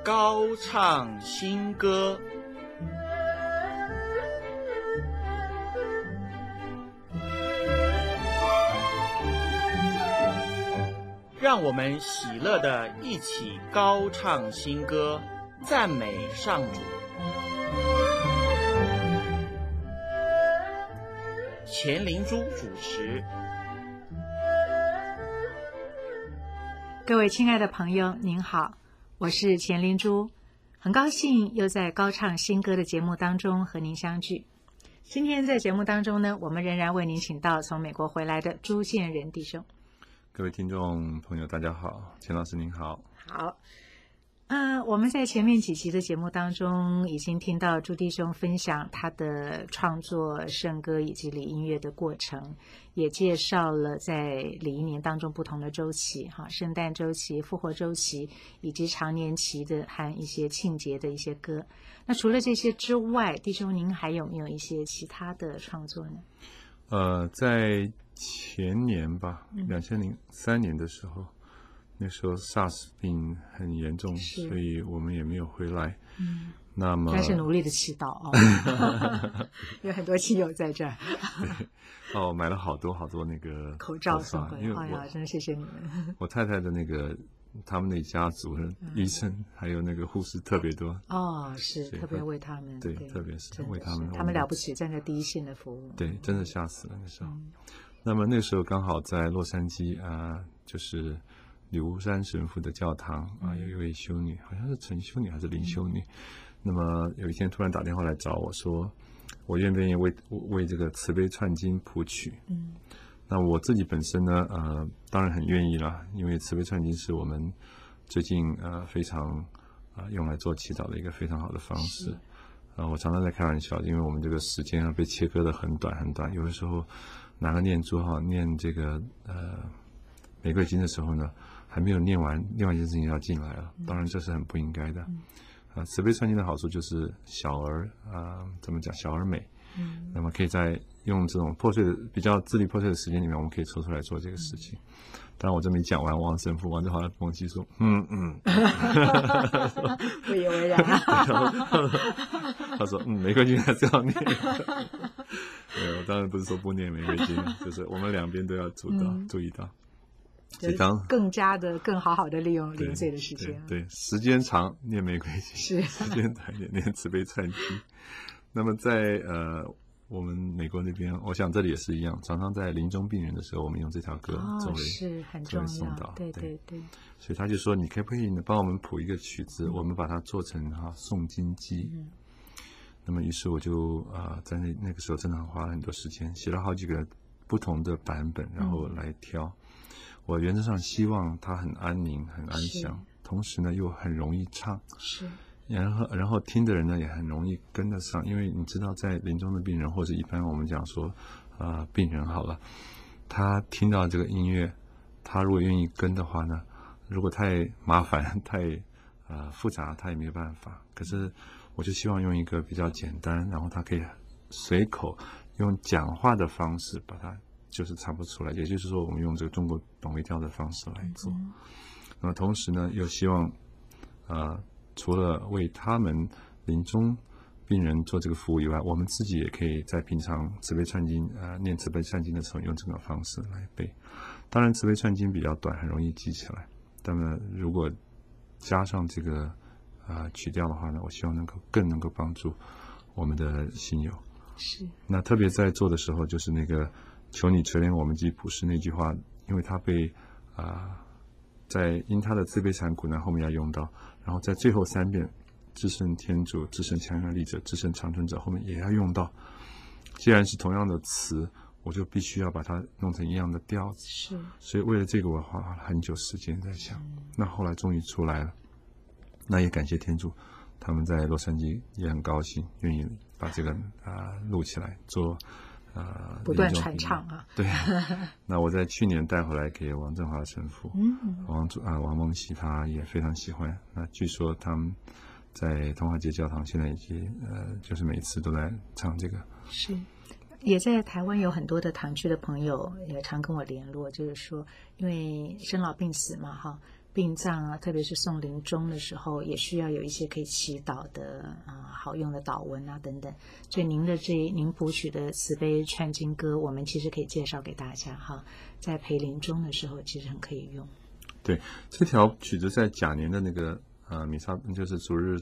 高唱新歌。让我们喜乐地一起高唱新歌，赞美上主。钱灵珠主持。 各位亲爱的朋友您好，我是钱灵珠，很高兴又在高唱新歌的节目当中和您相聚。今天在节目当中呢，我们仍然为您请到从美国回来的朱建仁弟兄。 各位听众朋友大家好，钱老师您好。 好，我们在前面几期的节目当中已经听到朱弟兄分享他的创作圣歌以及礼音乐的过程，也介绍了在礼一年当中不同的周期，圣诞周期、复活周期以及长年期的和一些庆节的一些歌。那除了这些之外，弟兄您还有没有一些其他的创作呢？ 在前年吧，2003年的时候，那时候 SARS 病很严重，所以我们也没有回来。那么但是努力的祈祷有很多亲友在这儿。 对，买了好多那个口罩送回来， 因为真的谢谢你们。 我太太的那个他们那家族的医生还有那个护士特别多是特别为他们， 对，特别是为他们， 他们了不起，站在第一线的服务。 对，真的吓死了那时候。那么那时候刚好在洛杉矶就是李吴山神父的教堂有一位修女，好像是陈修女还是林修女。那么有一天突然打电话来找我说，我愿不愿意为这个慈悲串经谱曲。那我自己本身呢当然很愿意啦，因为慈悲串经是我们最近非常用来做祈祷的一个非常好的方式。我常常在开玩笑，因为我们这个时间被切割的很短很短，有的时候拿个念珠念这个玫瑰经的时候呢，还没有念完，另外一件事情要进来了，当然这是很不应该的。慈悲串经的好处就是小儿怎么讲，小而美。那么可以在用这种比较支离破碎的时间里面，我们可以抽出来做这个事情。当然我这没讲完，王神父王志华跟我记说不以为然他说玫瑰经还是要念我当然不是说不念玫瑰经，就是我们两边都要注意到更加的更好的利用零碎的时间。 对，时间长念玫瑰经，时间短一点念慈悲串经。那么在我们美国那边，我想这里也是一样，常常在临终病人的时候，我们用这条歌作为是很重要， 送祷。 对。 所以他就说，你可不可以帮我们谱一个曲子，我们把它做成诵经机。那么于是我就在那个时候真的花了很多时间，写了好几个不同的版本，然后来挑。我原则上希望它很安宁、很安详，同时呢又很容易唱。 是。 然后听的人呢也很容易跟得上，因为你知道在临终的病人，或者一般我们讲说病人好了，他听到这个音乐，他如果愿意跟的话呢，如果太麻烦太复杂，他也没有办法。可是我就希望用一个比较简单，然后他可以随口用讲话的方式把它就是唱不出来，也就是说我们用这个中国董维调的方式来做。那么同时呢又希望除了为他们临终病人做这个服务以外，我们自己也可以在平常慈悲串经念慈悲串经的时候用这种方式来背。当然慈悲串经比较短，很容易记起来，那么如果加上这个曲调的话呢，我希望更能够帮助我们的信友。 是。那特别在做的时候，就是那个求你垂怜我们及普世那句话，因为他被在因他的自卑惨苦难后面要用到，然后在最后3遍至圣天主、至圣强有力者、至圣长存者后面也要用到。既然是同样的词，我就必须要把它弄成一样的调子。 是。 所以为了这个我花了很久时间在想。那后来终于出来了，那也感谢天主，他们在洛杉矶也很高兴，愿意把这个录起来做不断传唱对。那我在去年带回来给王振华神父，王梦喜他也非常喜欢。那据说他们在同华街教堂现在已经就是每次都来唱这个。 是。也在台湾有很多的堂区的朋友也常跟我联络，就是说因为生老病死嘛殡葬啊，特别是送临终的时候，也需要有一些可以祈祷的好用的祷文啊等等。所以您谱曲的慈悲串经歌，我们其实可以介绍给大家哈，在陪临终的时候其实很可以用。 对，这条曲子在甲年的那个弥撒，就是逐日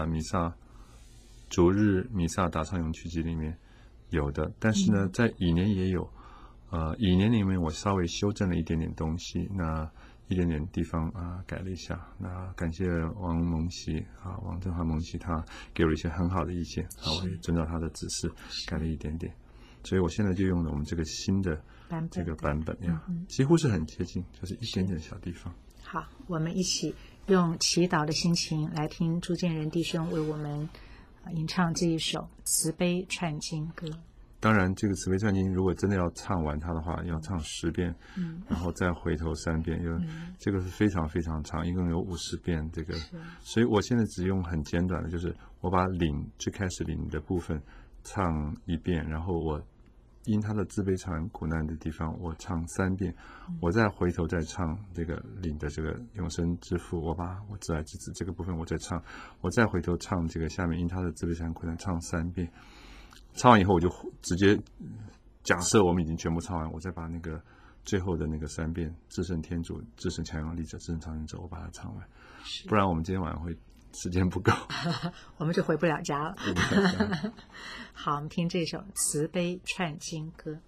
弥撒答唱咏曲集里面有的，但是呢，在乙年也有。乙年里面我稍微修正了一点点东西，那一点点地方改了一下。那感谢王正华蒙西，他给我一些很好的意见，我也遵照他的指示改了一点点。所以我现在就用了我们这个新的这个版本呀，几乎是很接近，就是一点点小地方。 好，我们一起用祈祷的心情来听朱建仁弟兄为我们吟唱这一首慈悲串经歌。 当然，这个慈悲串经如果真的要唱完它的话，要唱10遍，然后再回头3遍，这个是非常非常长，一共有50遍。这个，所以我现在只用很简短的，就是我把最开始领的部分唱1遍，然后我因他的自悲惨苦难的地方，我唱3遍，我再回头再唱这个领的这个永生之父，我自爱之子这个部分我再唱，我再回头唱这个下面因他的自悲惨苦难唱3遍。唱完以后，我就直接假设我们已经全部唱完，我再把那个最后的那个3遍至圣天主、至圣强有力者、至圣长生者，我把它唱完，不然我们今天晚上会时间不够， 我们就回不了家了。好，我们听这首慈悲串经歌。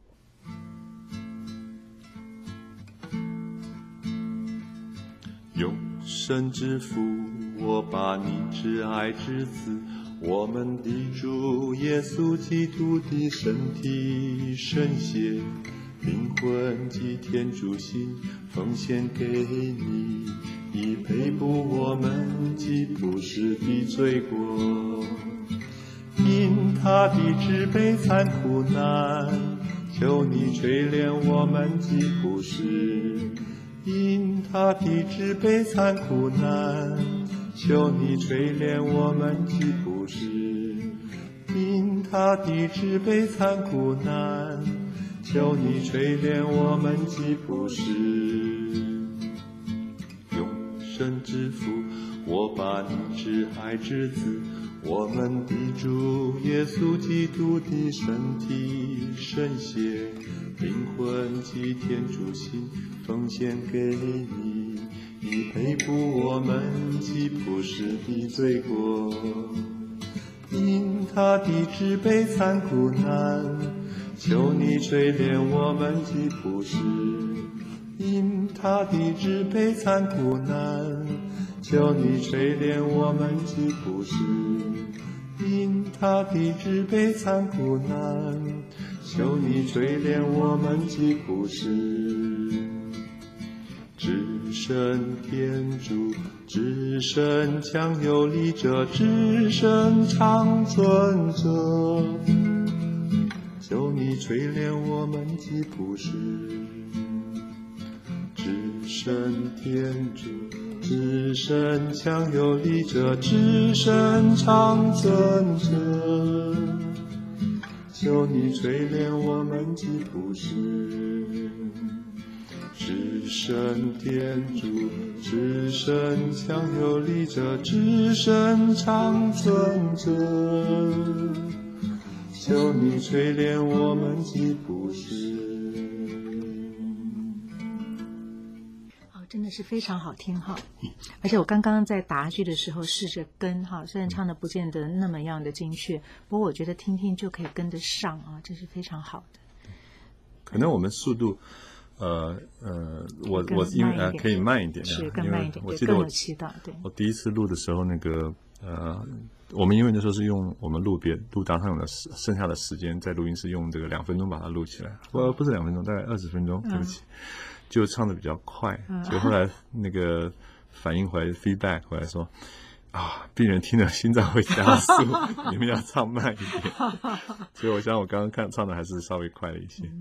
永生之父，我把你挚爱之子，我们的主耶稣基督的身体圣血、灵魂及天主心奉献给你，以赔补我们及不实的罪过。因他的至悲惨苦难，求你垂怜我们及不实。因他的至悲惨苦难，求你垂怜我们及不实。因他的至悲惨苦难，求你垂怜我们及不实。永生之父，我把你挚爱之子，我们的主耶稣基督的身体圣血、灵魂及天主心奉献给你，以赔补我们及不实的罪过。因他的至悲惨苦难，求你垂怜我们及不实。因他的至悲惨苦难，求你垂怜我们及不实。因他的至悲惨苦难，求你垂怜我们及不实。至圣天主，至圣强有力者，至圣长存者，求你垂怜我们及不实。至圣天主，至圣强有力者，至圣长存者，求你垂怜我们及不实。至圣天主，至圣强有力者，至圣长存者，求你垂怜我们及不实。 真的是非常好听哈，而且我刚刚在答句的时候试着跟哈，虽然唱的不见得那么样的精确，不过我觉得听听就可以跟得上啊，这是非常好的。 可能我们速度我因为可以慢一点， 是更慢一点， 我记得我第一次录的时候，那个我们因为那时候是用我们录答唱咏的剩下的时间，在录音室用这个2分钟把它录起来，不是2分钟，大概20分钟，对不起，就唱的比较快，结果后来那个反应回来 feedback 回来说病人听了心脏会加速，你们要唱慢一点，所以我想我刚刚唱的还是稍微快了一些。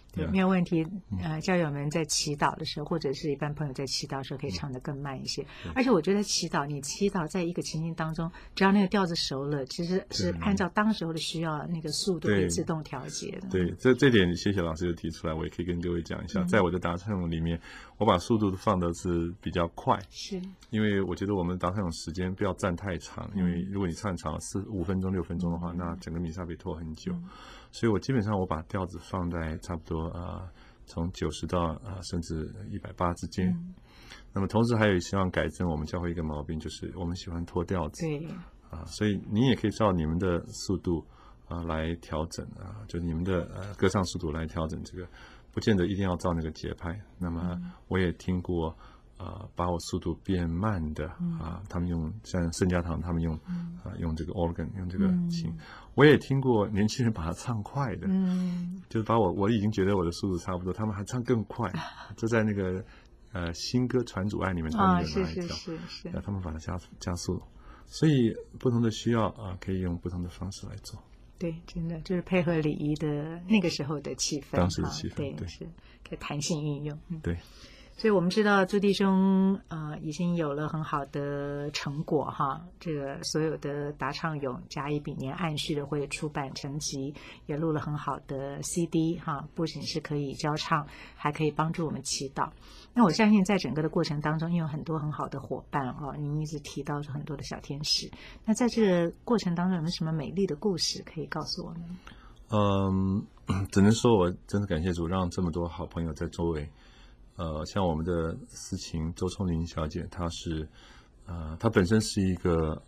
对，没有问题。教友们在祈祷的时候，或者是一般朋友在祈祷的时候，可以唱得更慢一些。而且我觉得你祈祷在一个情境当中，只要那个调子熟了，其实是按照当时候的需要，那个速度可以自动调节的。 对，这点谢谢老师就提出来，我也可以跟各位讲一下。在我的达唱咏里面，我把速度放的是比较快， 是因为我觉得我们达唱咏时间不要站太长，因为如果你唱长5分钟6分钟的话，那整个弥撒被拖很久。所以我基本上我把调子放在差不多从90到甚至180之间。那么同时还有希望改正我们教会一个毛病，就是我们喜欢拖调子。 对所以你也可以照你们的速度来调整就是你们的歌唱速度来调整这个，不见得一定要照那个节拍。那么我也听过把我速度变慢的他们用像圣家堂他们用用这个 organ 用这个琴。我也听过年轻人把它唱快的，就是把我已经觉得我的速度差不多，他们还唱更快。这在那个新歌传主爱里面他们有拿来跳， 是他们把它加速。所以不同的需要可以用不同的方式来做。 对，真的就是配合礼仪的那个时候的气氛， 当时的气氛， 对，是可以弹性运用。 对。 所以我们知道朱弟兄已经有了很好的成果哈，这个所有的达唱咏甲乙丙年按序的会出版成集，也录了很好的 CD 哈，不仅是可以教唱，还可以帮助我们祈祷。那我相信在整个的过程当中，因为有很多很好的伙伴您一直提到很多的小天使，那在这个过程当中有没有什么美丽的故事可以告诉我们？ 只能说我真的感谢主，让这么多好朋友在周围。像我们的司琴周聪玲小姐，她是她本身是一个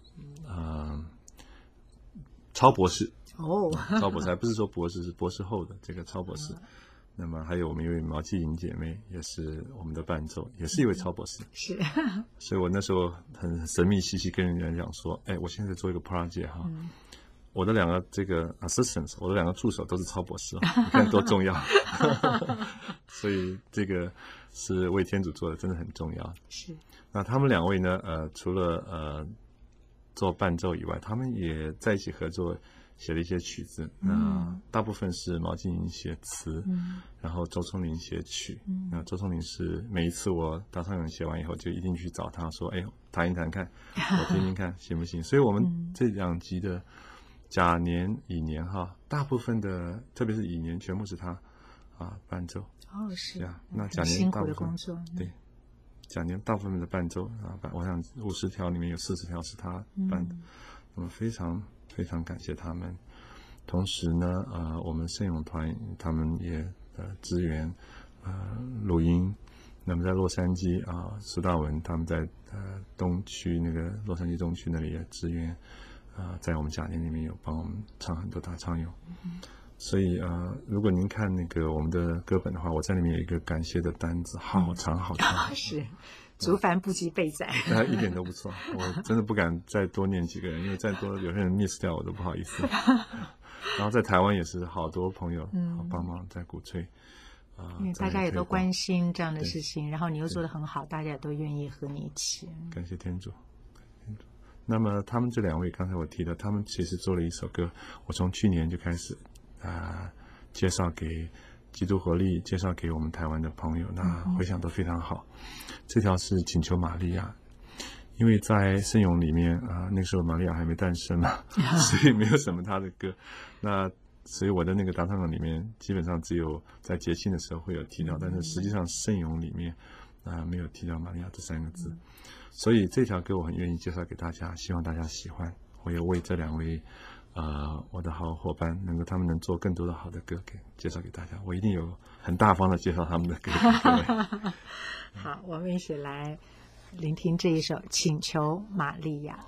超博士超博士，还不是说博士，是博士后的这个超博士。那么还有我们一位毛继莹姐妹，也是我们的伴奏，也是一位超博士。 是， 所以我那时候很神秘兮兮跟人家讲说，我现在做一个 project 哈。我的2个这个 assistants， 我的2个助手都是超博士你看多重要。所以这个是为天主做的，真的很重要。 是。那他们2位呢，除了做伴奏以外，他们也在一起合作写了一些曲子。那大部分是毛继莹写词，然后周聪玲写曲。那周聪玲是每一次我达唱咏写完以后，就一定去找他说，弹一弹看，我听听看行不行。所以我们这2集的甲年乙年大部分的，特别是乙年，全部是他伴奏。 是啊，那甲年大部分辛苦的工作。对，甲年大部分的伴奏我想50条里面有40条是他伴的。那么非常非常感谢他们。同时呢，我们圣咏团他们也支援录音。那么在洛杉矶苏大文他们在东区那个洛杉矶东区那里也支援。在我们甲年里面有帮我们唱很多大唱咏。所以如果您看那个我们的歌本的话，我在里面有一个感谢的单子，好长好长。 是，族繁不及备载。 一点都不错，我真的不敢再多念几个人，因为再多有些人 miss 掉我都不好意思。然后在台湾也是好多朋友帮忙在鼓吹。 因为大家也都关心这样的事情，然后你又做得很好，大家也都愿意和你一起。 感谢天主。那么他们这2位，刚才我提的，他们其实做了一首歌，我从去年就开始介绍给基督活力，介绍给我们台湾的朋友，那回响都非常好。这条是请求玛利亚，因为在圣咏里面那个时候玛利亚还没诞生嘛，所以没有什么她的歌。那所以我的那个达唱咏里面基本上只有在节庆的时候会有提到，但是实际上圣咏里面没有提到玛利亚这3个字。所以这条歌我很愿意介绍给大家，希望大家喜欢。我也为这2位我的好伙伴他们能做更多的好的歌介绍给大家，我一定有很大方的介绍他们的歌。 好，我们一起来聆听这一首《请求玛利亚》。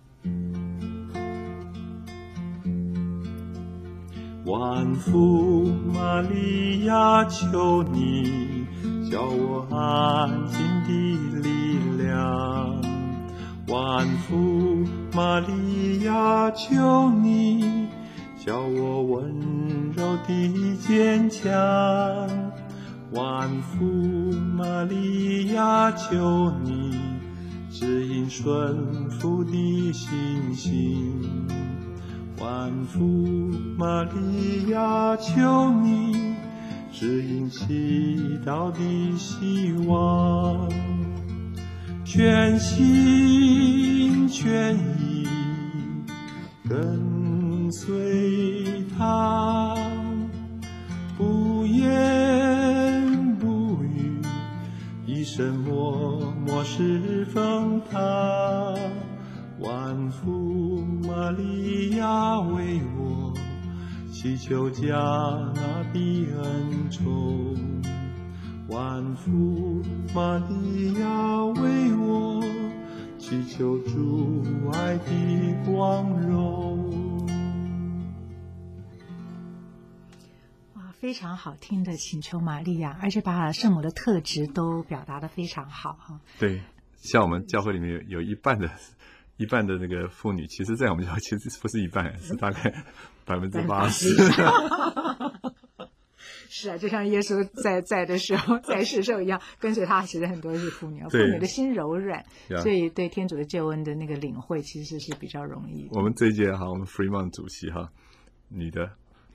万福玛利亚，求你叫我安静的力量。万福玛利亚，求你叫我温柔的坚强。万福玛利亚，求你指引顺服的信心。万福玛利亚，求你指引祈祷的希望，全心全意跟随他，不言不语，一生默默侍奉他。万福玛利亚为我祈求加纳的恩宠，万福玛利亚为我祈求主爱的光荣。 哇，非常好听的请求玛利亚，而且把圣母的特质都表达得非常好哈。 对，像我们教会里面有一半的那个妇女，其实在我们教会其实不是一半，是大概80%。 是啊，就像耶稣在的时候，在世时候一样，跟随他其实很多是妇女，妇女的心柔软，所以对天主的救恩的那个领会其实是比较容易的。 我们这一届我们 Fremont 主席女的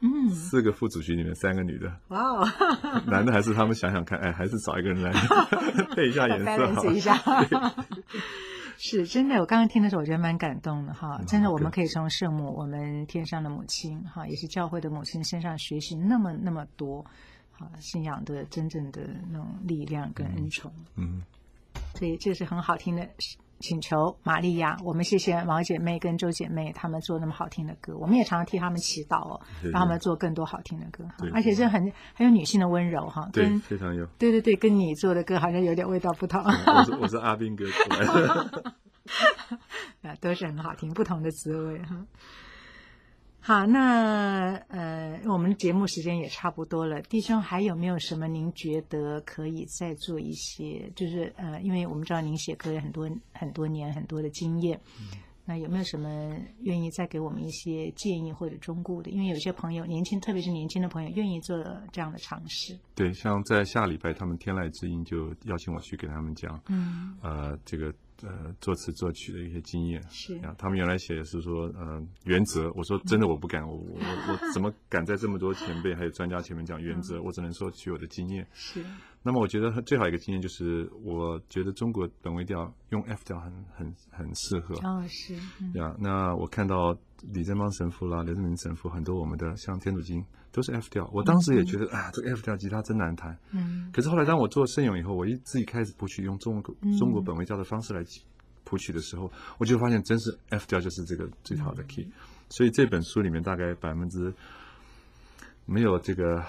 ，4个副主席里面3个女的，哇哦，男的还是他们想想看，还是找一个人来配一下颜色 ，balance一下。是真的，我刚刚听的时候，我觉得蛮感动的哈。真的，我们可以从圣母，我们天上的母亲哈，也是教会的母亲身上学习那么多，信仰的真正的那种力量跟恩宠。所以这是很好听的请求玛利亚。我们谢谢毛姐妹跟周姐妹，她们做那么好听的歌，我们也常常替她们祈祷让她们做更多好听的歌哈。而且是很有女性的温柔哈， 对，非常有。 对，跟你做的歌好像有点味道不同。 我是阿斌哥出来的。 都是很好听，不同的滋味哈。好，那我们节目时间也差不多了，弟兄还有没有什么您觉得可以再做一些？就是因为我们知道您写歌有很多年很多的经验，那有没有什么愿意再给我们一些建议或者忠告的？因为有些朋友特别是年轻的朋友愿意做这样的尝试。对， 像在下礼拜他们天籁之音就邀请我去给他们讲，这个作词作曲的一些经验。是啊，他们原来写的是说原则，我说真的我不敢，我怎么敢在这么多前辈还有专家前面讲原则？我只能说取我的经验。是。那么我觉得最好一个经验就是，我觉得中国本位调用 F 调很适合。是。呀，那我看到李正邦神父啦、刘志明神父，很多我们的像天主经都是 F 调。我当时也觉得这个 F 调吉他真难弹。可是后来当我做圣咏以后，我自己开始谱曲，用中国本位调的方式来谱曲的时候，我就发现真是 F 调就是这个最好的 key。所以这本书里面大概没有这个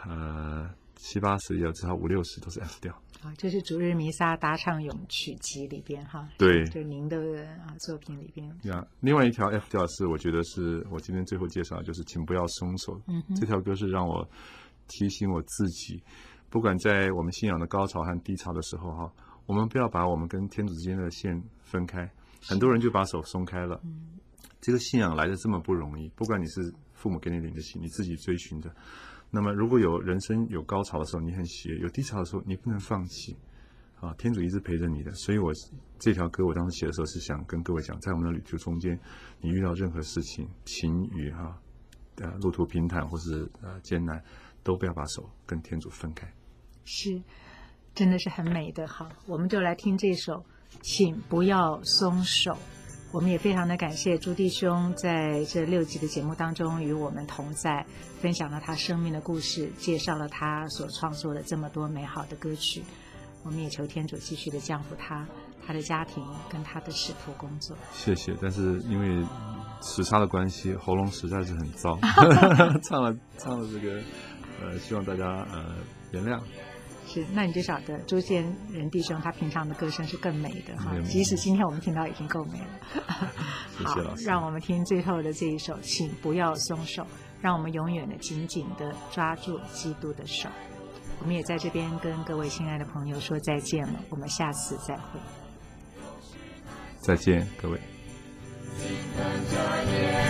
70-80%，也有至少50-60%都是 F 调。这是主日弥撒搭唱咏曲集里边哈。对，就您的作品里边。另外一条 F 调是我觉得是我今天最后介绍的，就是请不要松手。这条歌是让我提醒我自己，不管在我们信仰的高潮和低潮的时候我们不要把我们跟天主之间的线分开。很多人就把手松开了。这个信仰来的这么不容易，不管你是父母给你领的信，你自己追寻的。那么如果有人生有高潮的时候你很喜悦，有低潮的时候你不能放弃天主一直陪着你的。所以我这条歌我当时写的时候是想跟各位讲，在我们的旅途中间，你遇到任何事情，晴雨路途平坦或是艰难，都不要把手跟天主分开。是，真的是很美的哈。我们就来听这首请不要松手。我们也非常的感谢朱弟兄在这6集的节目当中与我们同在，分享了他生命的故事，介绍了他所创作的这么多美好的歌曲。我们也求天主继续的降福他的家庭跟他的使徒工作。谢谢。但是因为时差的关系，喉咙实在是很糟，唱了这个希望大家原谅。是，那你就晓得朱建仁弟兄他平常的歌声是更美的哈，即使今天我们听到已经够美了。谢谢老师。让我们听最后的这一首，请不要松手，让我们永远的紧紧的抓住基督的手。我们也在这边跟各位亲爱的朋友说再见了，我们下次再会。再见，各位。